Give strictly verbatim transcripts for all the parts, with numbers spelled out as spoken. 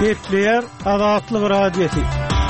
Ketleyer Azatlyk Radiosi.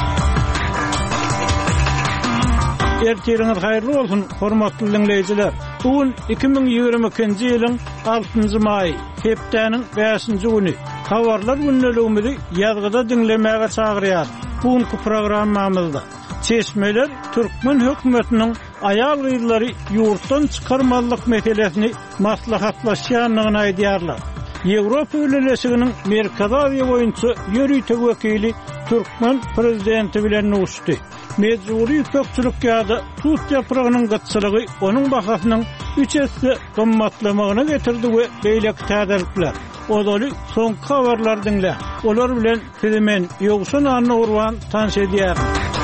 Ertiriňiz haýyrly bolsun, hormatly dinleýijiler. Bugün iki bin ýygrimi ikinji ýylyň altynjy maý, hepdeniň beşinji güni. Habarlar günneligimizi ýazgyda dinlemäge çagyrýar. Bugünkü programmamyzda Çeşmeler Türkmen hökümetiniň aýal gyzlary ýurtdan çykarmalyk meselesini maslahatlaşýanlygyny aýdýarlar. Ýewropa ýöneliginiň Merkez Aziýa boýunça ýöriýtek wekili Türkmen prezidenti bilen uçdy. Mecburi köpçülük ýa-da tut ýapragynyň gytçylygy onuň bahasynyň üç esse gymmatlamagyna getirdi we beýlek täderlikler. Odaly soňky habarlar dinle. Olar bilen Filmen ýogsun anny urwan tanış edýär.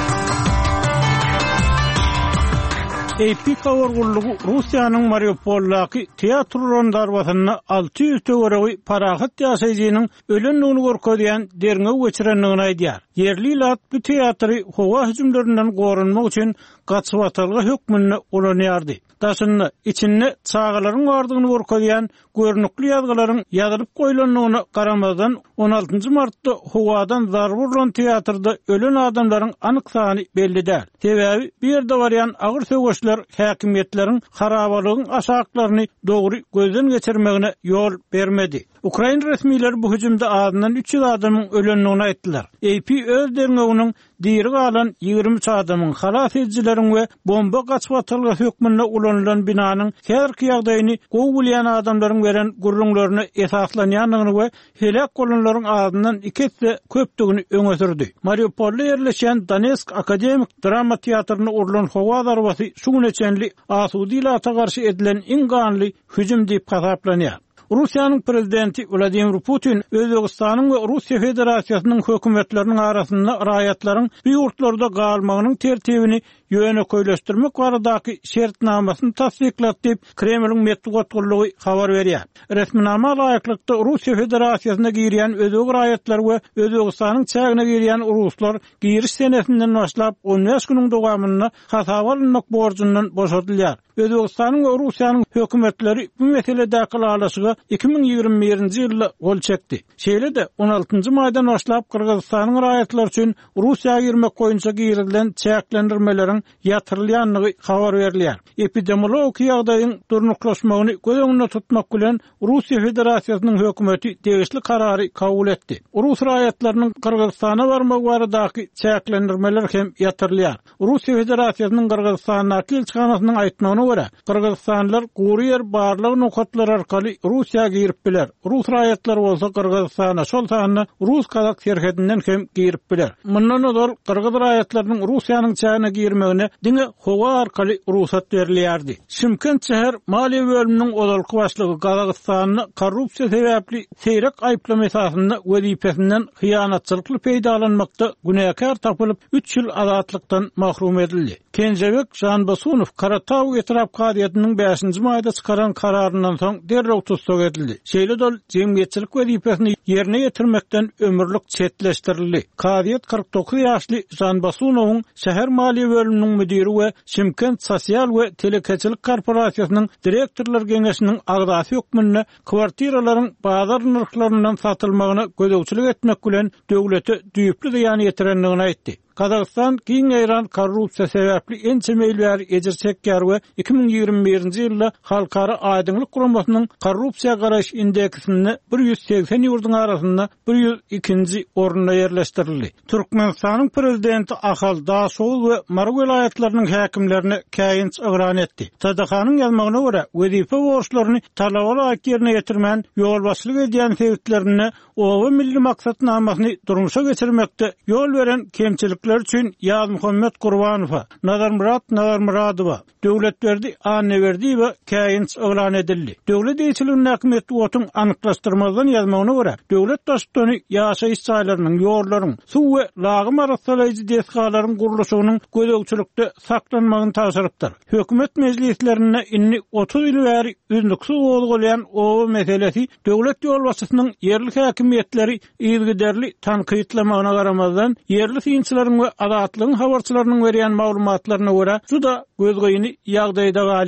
A P kawargullugy Russiýanyň Mariupoldaky teatrlaryň darwasyna alty ýüz töweregi parahat ýaşaýjynyň ölenligini görkezýän derňe geçirenligini aýdýar. Yerli lat bu teatry howa hüjümlerinden gorunmak üçin gaçyp atylgy hökmüne ulanýardy. Daşynda içinde çağalaryň bardygyny görkezýän görnükli ýazgylaryň ýazylyp goýulanlygyna garamazdan on altynjy martda howadan zarby bolan teatrda ölen adamlaryň anyk sany belli däl. Sebäbi bir ýerde barýan agyr söwgeçler häkimetleriň harabalygyň aşaklaryny dogry gözden geçirmegine ýol bermedi. Ukraina resmiýetleri bu hüjümde adından üç ýüz adamyň ölenligini aýtdylar. A P öz derňeginiň diýeri galan ýygrimi üç adamyň halas edijileriň we bomba gaçyp atylgy hökmüne ulanylan binanyň häzirki ýagdaýyny gowy bilýän adamlaryň beren gurrunlaryny esaslanýanlygyny we helak bolanlaryň adından ikisi köpdigini öňe sürdi. Mariupolda ýerleşen Donetsk Akademik Drama Teatryny urulan howa darwasy şu güneçenli asudy ilata garşy edilen iň ganly hüjüm diýip hasaplanýar. Russiýanyň prezidenti Vladimir Putin Özbegistanyň we Russiýa Federasiýasynyň hökümetleriniň arasynda raýatlaryň bu ýurtlarda galmagynyň tertibini ýöne köýleşdirmek baradaky şertnamasyny tasdiklat diýip Kremliň medeniýet gullugy habar berýär. Resminama laýyklykda Russiýa Federasiýasyna girýän özegi raýatlar we Özbegistanyň çägine girýän ruslar giriş senesinden başlap on beş güniň dowamyna hasap alynmak borjundan boşadylýar. Özbegistanyň we Russiýanyň hökümetleri bu meseledäki alaşyga iki bin ýygrimi birinji ýylda gol çekdi. Şeýle-de on altynjy maýdan başlap Kyrgyzstanyň raýatlary üçin Russiýaga girmek boýunça girilen çäklendirmeleriň ýatyrylýanlygy habar berilýär. Epidemiologik ýagdaýyň durnuklaşmagyny göz öňünde tutmak bilen Russiýa Federasiýasynyň hökümeti degişli karary kabul etdi. Rus raýatlarynyň Kyrgyzstana barmak baradaky çäklendirmeler hem ýatyrylýar. Russiýa Federasiýasynyň Kyrgyzstana elçixanasynyň aýtmagyna görä, Kyrgyzstanlylar gurýer barlyk nokatlar arkaly Russiýaga girip biler. Rus raýatlary bolsa Kyrgyzstana şol sahany Rus-Kazak serhedinden hem girip biler. Mundan öňe Kyrgyz raýatlarynyň Russiýanyň çägine girmegine diňe howa arkaly ruhsat berilýärdi. Şymkent şäher maliýe bölüminiň odalky başlygy Kazakstanyny korrupsiýa sebäpli seýrek aýplama esasynda wezipesinden hyýanatçylykly peýdalanmakda günäkär tapylyp üç ýyl azatlykdan mahrum edildi. Kenjebek Janbasunow Karataw etraf kadiýatynyň beşinji maýda çykaran kararyndan soň derrew tutsak edildi. Şeýle-de jemgyýetçilik wezipesini ýerine ýetirmekden ömürlük çetleşdirildi. Kadiýat kırk dokuz ýaşly Janbasunowyň şäher maliýe bölüminiň müdiri we Şymkent sosial we telekeçilik korporasiýasynyň direktorlar geňeşiniň agdasy hökmüne kwartiralaryň bazar narxlaryndan satylmagyna gözegçilik etmek bilen döwlete düýüpli ziýan ýetirenligini aýtdy. Kazakistan giň ýaran korrupsiýa sebäpli ençe meýilbär ejir çekýär we iki bin ýygrimi birinji ýylda halkara aýdyňlyk guramasynyň korrupsiýa garaş indeksini bir ýüz seksen ýurduň arasynda bir ýüz ikinji orunda ýerleşdirildi. Türkmenistanyň prezidenti Ahal Daşow we Marw vilayatlarynyň häkimlerini käýinç ygran etdi. T D H-nyň ýazmagyna görä, wezife borçlaryny talabala ýerine ýetirmän ýolbaşçylyk edýän sebäplerini owa milli maksatnamasyny durmuşa geçirmekde ýol beren kemçilik üçün Yaz Muhammed Gurbanowa, Nazar Murad Nazar Muradowa döwlet berdi, anne berdi we käýinç yglan edildi. Döwlet ýetiriliň häkimeti otun anyklaşdyrmadan ýazmagyna görä, döwlet daşdany ýaşaýyş çaýlarynyň, ýollaryň, suw we lagym arasalaýjy desgalaryň gurulşynyň gözegçilikde saklanmagyny taşyrypdyr. Hökümet mejlislerine inni otuz ýyl bäri ündüksiz bolýan o meselesi döwlet ýolbaşçysynyň yerli häkimetleri ýygyderli tanqytlamagyna garamazdan yerli synçylaryň we adatlygyň habarçylarynyň berýän maglumatlaryna görä juda gözgöýüni ýagdaýda